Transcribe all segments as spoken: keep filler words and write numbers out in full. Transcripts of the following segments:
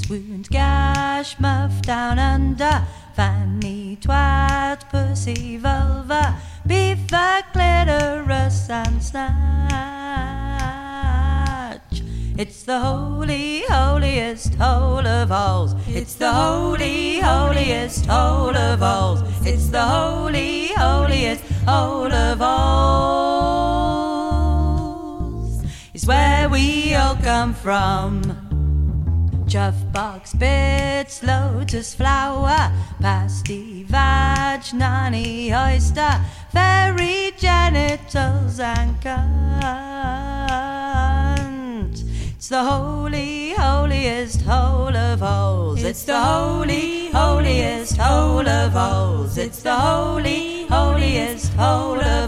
Wound, gash, muff, down under, fanny, twat, pussy, vulva, beef, clitoris and snatch. It's the holy, holiest hole of alls. It's the holy, holiest hole of alls. It's the holy, holiest hole of alls. It's where we all come from. Chuff box bits, lotus flower, pasty, vag, nanny, oyster, fairy genitals and cunt. It's the holy, holiest hole of holes. It's the holy, holiest hole of holes. It's the holy, holiest hole of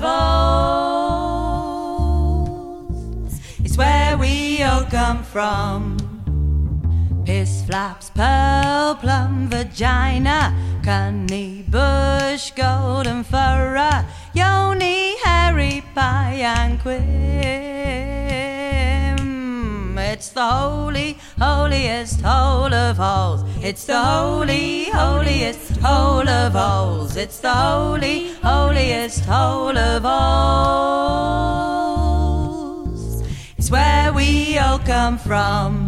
holes. It's where we all come from. Piss flaps, pearl, plum, vagina, cunny, bush, golden furrow, yoni, hairy, pie and quim. It's the holy, holiest hole of holes. It's the holy, holiest hole of holes. It's the holy, holiest hole of holes. It's where we all come from.